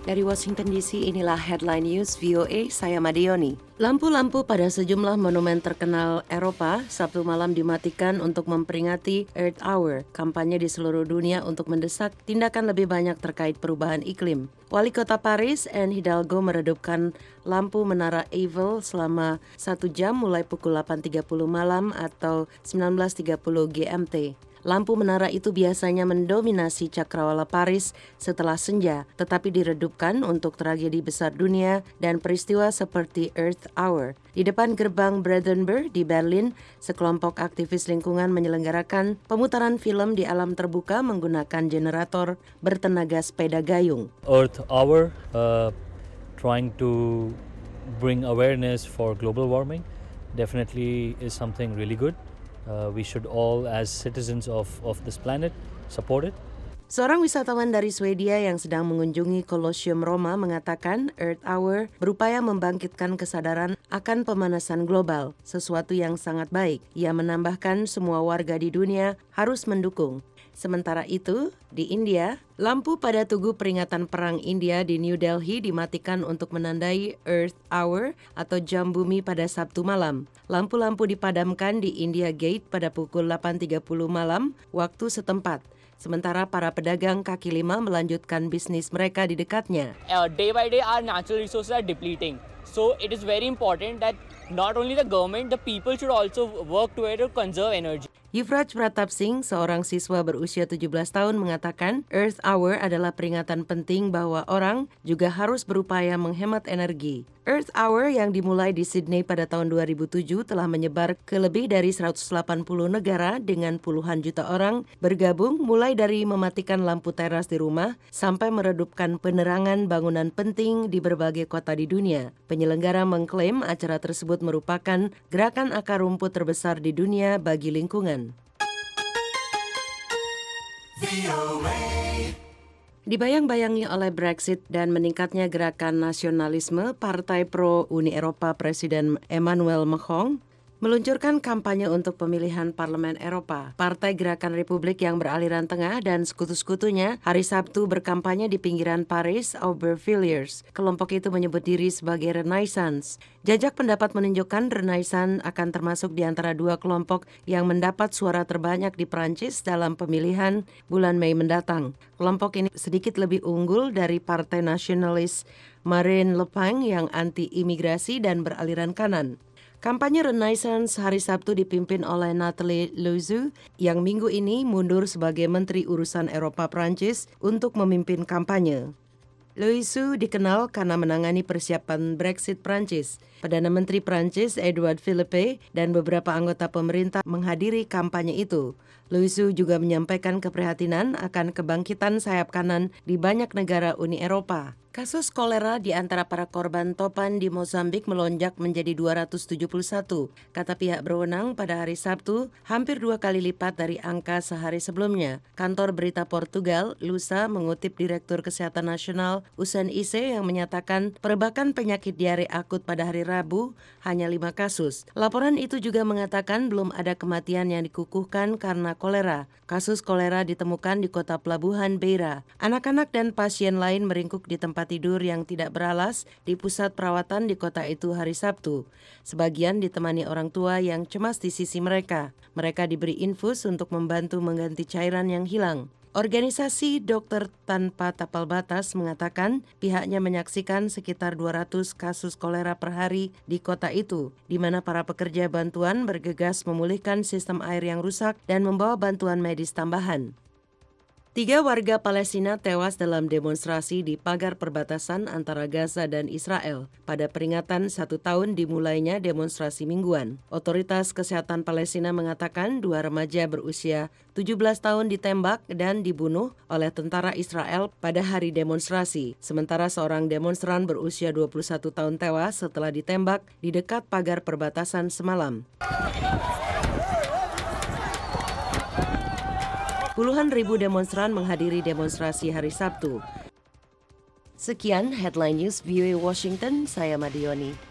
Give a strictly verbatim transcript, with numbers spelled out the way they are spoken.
Dari Washington D C, inilah Headline News V O A, saya Madioni. Lampu-lampu pada sejumlah monumen terkenal Eropa Sabtu malam dimatikan untuk memperingati Earth Hour, kampanye di seluruh dunia untuk mendesak tindakan lebih banyak terkait perubahan iklim. Wali Kota Paris, Anne Hidalgo, meredupkan lampu Menara Eiffel selama satu jam mulai pukul delapan tiga puluh malam atau sembilan belas tiga puluh G M T. Lampu menara itu biasanya mendominasi cakrawala Paris setelah senja, tetapi diredupkan untuk tragedi besar dunia dan peristiwa seperti Earth Hour. Di depan gerbang Brandenburg di Berlin, sekelompok aktivis lingkungan menyelenggarakan pemutaran film di alam terbuka menggunakan generator bertenaga sepeda gayung. Earth Hour, uh, trying to bring awareness for global warming, definitely is something really good. Uh, we should all, as citizens of, of this planet, support it. Seorang wisatawan dari Swedia yang sedang mengunjungi Colosseum Roma mengatakan Earth Hour berupaya membangkitkan kesadaran akan pemanasan global, sesuatu yang sangat baik. Ia menambahkan semua warga di dunia harus mendukung. Sementara itu, di India, lampu pada tugu peringatan Perang India di New Delhi dimatikan untuk menandai Earth Hour atau jam bumi pada Sabtu malam. Lampu-lampu dipadamkan di India Gate pada pukul delapan tiga puluh malam waktu setempat. Sementara para pedagang kaki lima melanjutkan bisnis mereka di dekatnya. Uh, day by day our natural resources are depleting. So it is very important that not only the government, the people should also work together to conserve energy. Yuvraj Pratap Singh, seorang siswa berusia tujuh belas tahun, mengatakan Earth Hour adalah peringatan penting bahwa orang juga harus berupaya menghemat energi. Earth Hour yang dimulai di Sydney pada tahun dua ribu tujuh telah menyebar ke lebih dari seratus delapan puluh negara dengan puluhan juta orang bergabung, mulai dari mematikan lampu teras di rumah sampai meredupkan penerangan bangunan penting di berbagai kota di dunia. Penyelenggara mengklaim acara tersebut merupakan gerakan akar rumput terbesar di dunia bagi lingkungan. Dibayang-bayangi oleh Brexit dan meningkatnya gerakan nasionalisme, Partai Pro Uni Eropa Presiden Emmanuel Macron meluncurkan kampanye untuk pemilihan Parlemen Eropa. Partai Gerakan Republik yang beraliran tengah dan sekutu-sekutunya hari Sabtu berkampanye di pinggiran Paris, Aubervilliers. Kelompok itu menyebut diri sebagai Renaissance. Jajak pendapat menunjukkan Renaissance akan termasuk di antara dua kelompok yang mendapat suara terbanyak di Prancis dalam pemilihan bulan Mei mendatang. Kelompok ini sedikit lebih unggul dari Partai Nasionalis Marine Le Pen yang anti-imigrasi dan beraliran kanan. Kampanye Renaissance hari Sabtu dipimpin oleh Nathalie Loiseau yang minggu ini mundur sebagai Menteri Urusan Eropa Prancis untuk memimpin kampanye. Loiseau dikenal karena menangani persiapan Brexit Prancis. Perdana Menteri Prancis Edouard Philippe dan beberapa anggota pemerintah menghadiri kampanye itu. Loiseau juga menyampaikan keprihatinan akan kebangkitan sayap kanan di banyak negara Uni Eropa. Kasus kolera di antara para korban topan di Mozambik melonjak menjadi dua ratus tujuh puluh satu, kata pihak berwenang pada hari Sabtu, hampir dua kali lipat dari angka sehari sebelumnya. Kantor berita Portugal, Lusa, mengutip Direktur Kesehatan Nasional Usain Ise yang menyatakan perebakan penyakit diare akut pada hari Rabu hanya lima kasus. Laporan itu juga mengatakan belum ada kematian yang dikukuhkan karena kolera. Kasus kolera ditemukan di kota pelabuhan Beira. Anak-anak dan pasien lain meringkuk di tempat tidur yang tidak beralas di pusat perawatan di kota itu hari Sabtu. Sebagian ditemani orang tua yang cemas di sisi mereka. Mereka diberi infus untuk membantu mengganti cairan yang hilang. Organisasi Dokter Tanpa Tapal Batas mengatakan pihaknya menyaksikan sekitar dua ratus kasus kolera per hari di kota itu, di mana para pekerja bantuan bergegas memulihkan sistem air yang rusak dan membawa bantuan medis tambahan. Tiga warga Palestina tewas dalam demonstrasi di pagar perbatasan antara Gaza dan Israel pada peringatan satu tahun dimulainya demonstrasi mingguan. Otoritas Kesehatan Palestina mengatakan dua remaja berusia tujuh belas tahun ditembak dan dibunuh oleh tentara Israel pada hari demonstrasi. Sementara seorang demonstran berusia dua puluh satu tahun tewas setelah ditembak di dekat pagar perbatasan semalam. Puluhan ribu demonstran menghadiri demonstrasi hari Sabtu. Sekian Headline News V O A Washington, saya Madioni.